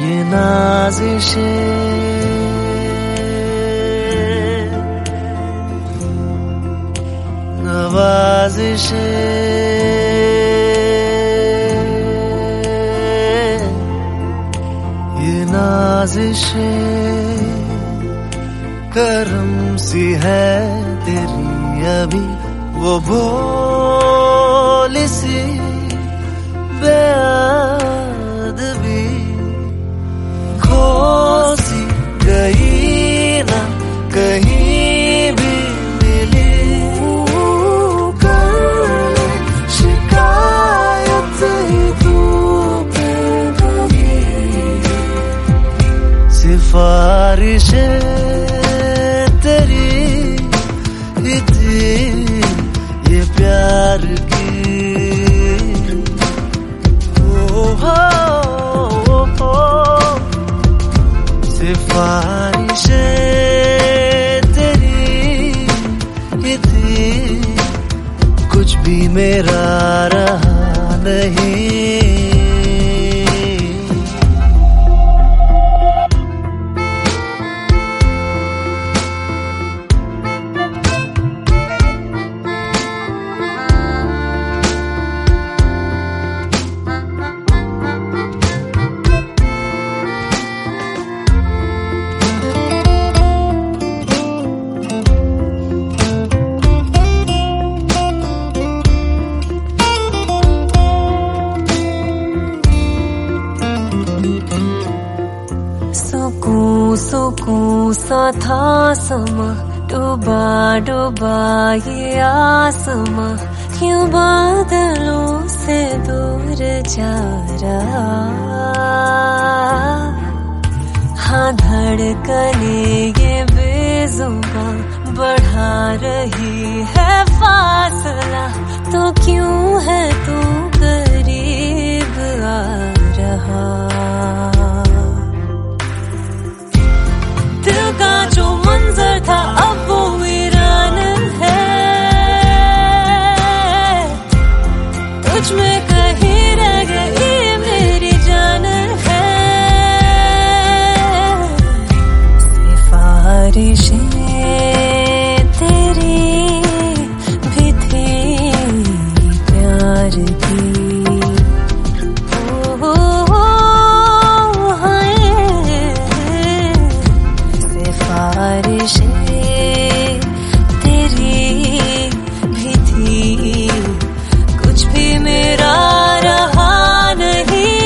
ये नाज़िशें, नवाज़िशें, ये नाज़िशें करम सी है तेरी अभी वो भोली सी बेअदबी, खो सी गई ना कहीं भी मिली, कर शिकायत ही तू पे लगी, सिफारिशें तेरी ही थी ये प्यार की, सिफारिशें तेरी ही थी, कुछ भी मेरा रहा नहीं। सुकून सा था समा, डूबा डूबा ये आसमां, क्यों बादलों से दूर जा रहा। हाँ धड़कने ये बेजुबां बढ़ा रही है फासला, तो क्यों है तू करीब आ रहा। दिल का जो मंजर था अब वो वीरान है, तुझ में कहीं रह गई मेरी जान है। सिफारिशें तेरी भी थी प्यार की, सिफारिशें तेरी भी थी, कुछ भी मेरा रहा नहीं।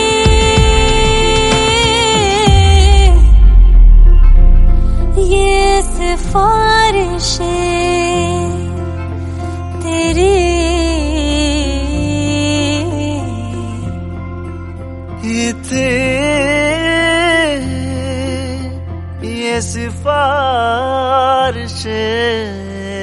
ये सिफारिशें तेरी ये ये सिफारिशें